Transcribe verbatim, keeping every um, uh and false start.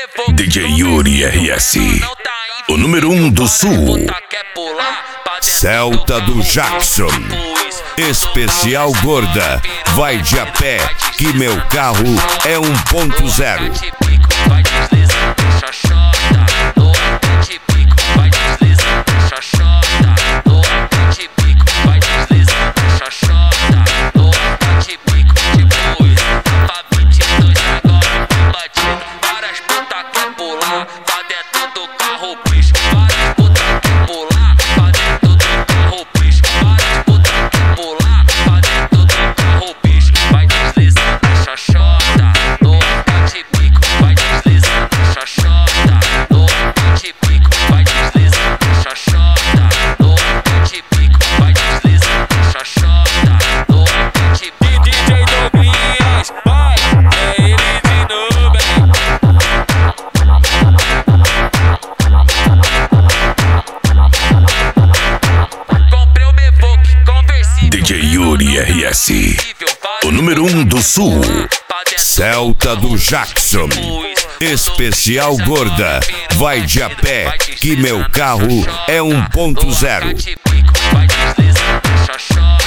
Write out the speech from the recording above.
D J Yuri R S, o número um do sul. Celta do Jackson, especial gorda, vai de a pé, que meu carro é um ponto zero. Vai deslizando, deixa chota, no te pico, vai deslizando, deixa chota, no te pico, vai deslizando, deixa chota, no te pico, depois pra vinte e dois agora batido. Várias puta quer pular pra dentro do carro, bicho. Várias puta quer pular pra dentro do carro, bicho. Várias puta quer pular pra dentro do carro, bicho. Vai deslizando, deixa chota, no te pico, vai deslizando, deixa chota, no te pico, vai deslizando, deixa chota, no te pico, vai deslizando, deixa chota, no te pico. D J Douglas, vai, é ele de novo, hein? Comprei o Mevoque conversível, D J Yuri R S, o número um do sul. Celta do Jackson, especial gorda, vai de a pé, que meu carro é um ponto zero. vai deslizando, deixa chota.